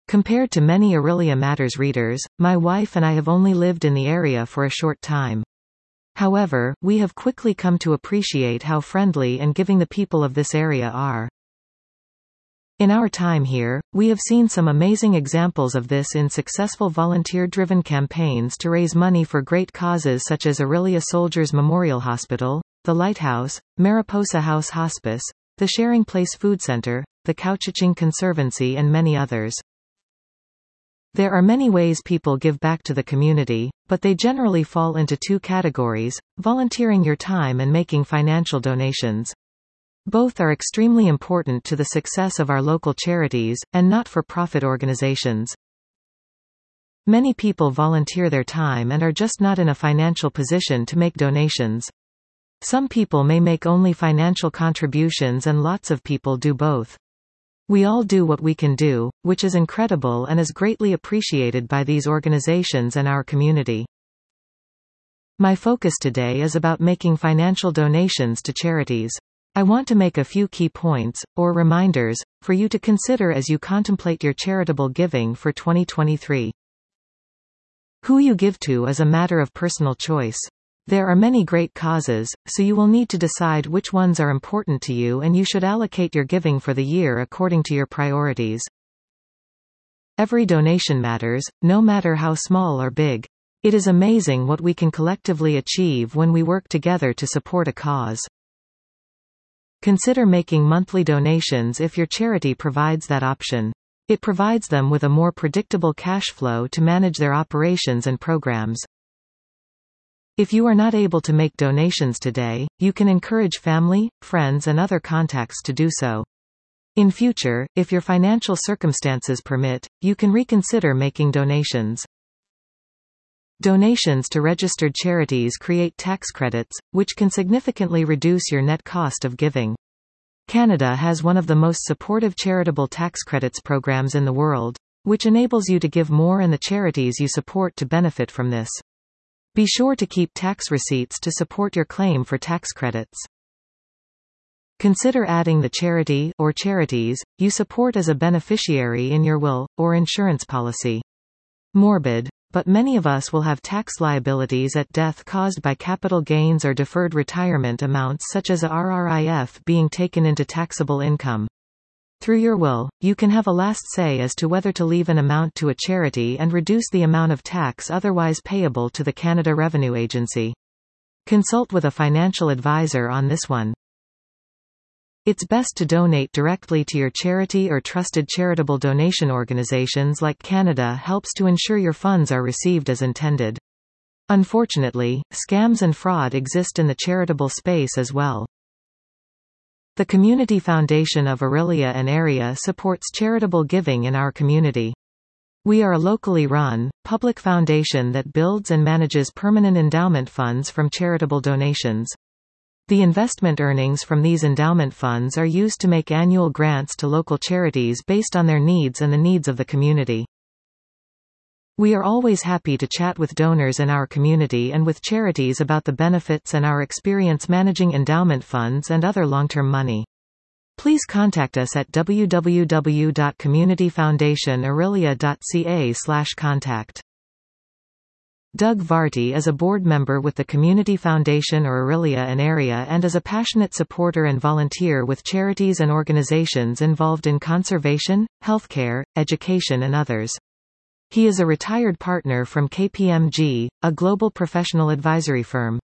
Compared to many Aurelia Matters readers, my wife and I have only lived in the area for a short time. However, we have quickly come to appreciate how friendly and giving the people of this area are. In our time here, we have seen some amazing examples of this in successful volunteer-driven campaigns to raise money for great causes such as Aurelia Soldiers Memorial Hospital, the Lighthouse, Mariposa House Hospice, the Sharing Place Food Center, the Couchiching Conservancy and many others. There are many ways people give back to the community, but they generally fall into two categories: volunteering your time and making financial donations. Both are extremely important to the success of our local charities, and not-for-profit organizations. Many people volunteer their time and are just not in a financial position to make donations. Some people may make only financial contributions and lots of people do both. We all do what we can do, which is incredible and is greatly appreciated by these organizations and our community. My focus today is about making financial donations to charities. I want to make a few key points, or reminders, for you to consider as you contemplate your charitable giving for 2023. Who you give to is a matter of personal choice. There are many great causes, so you will need to decide which ones are important to you, and you should allocate your giving for the year according to your priorities. Every donation matters, no matter how small or big. It is amazing what we can collectively achieve when we work together to support a cause. Consider making monthly donations if your charity provides that option. It provides them with a more predictable cash flow to manage their operations and programs. If you are not able to make donations today, you can encourage family, friends and other contacts to do so. In future, if your financial circumstances permit, you can reconsider making donations. Donations to registered charities create tax credits, which can significantly reduce your net cost of giving. Canada has one of the most supportive charitable tax credits programs in the world, which enables you to give more and the charities you support to benefit from this. Be sure to keep tax receipts to support your claim for tax credits. Consider adding the charity, or charities, you support as a beneficiary in your will, or insurance policy. Morbid, but many of us will have tax liabilities at death caused by capital gains or deferred retirement amounts such as a RRIF being taken into taxable income. Through your will, you can have a last say as to whether to leave an amount to a charity and reduce the amount of tax otherwise payable to the Canada Revenue Agency. Consult with a financial advisor on this one. It's best to donate directly to your charity or trusted charitable donation organizations like Canada helps to ensure your funds are received as intended. Unfortunately, scams and fraud exist in the charitable space as well. The Community Foundation of Aurelia and Area supports charitable giving in our community. We are a locally run, public foundation that builds and manages permanent endowment funds from charitable donations. The investment earnings from these endowment funds are used to make annual grants to local charities based on their needs and the needs of the community. We are always happy to chat with donors in our community and with charities about the benefits and our experience managing endowment funds and other long-term money. Please contact us at www.communityfoundationaurelia.ca/contact. Doug Varty is a board member with the Community Foundation or Aurelia and Area and is a passionate supporter and volunteer with charities and organizations involved in conservation, healthcare, education and others. He is a retired partner from KPMG, a global professional advisory firm.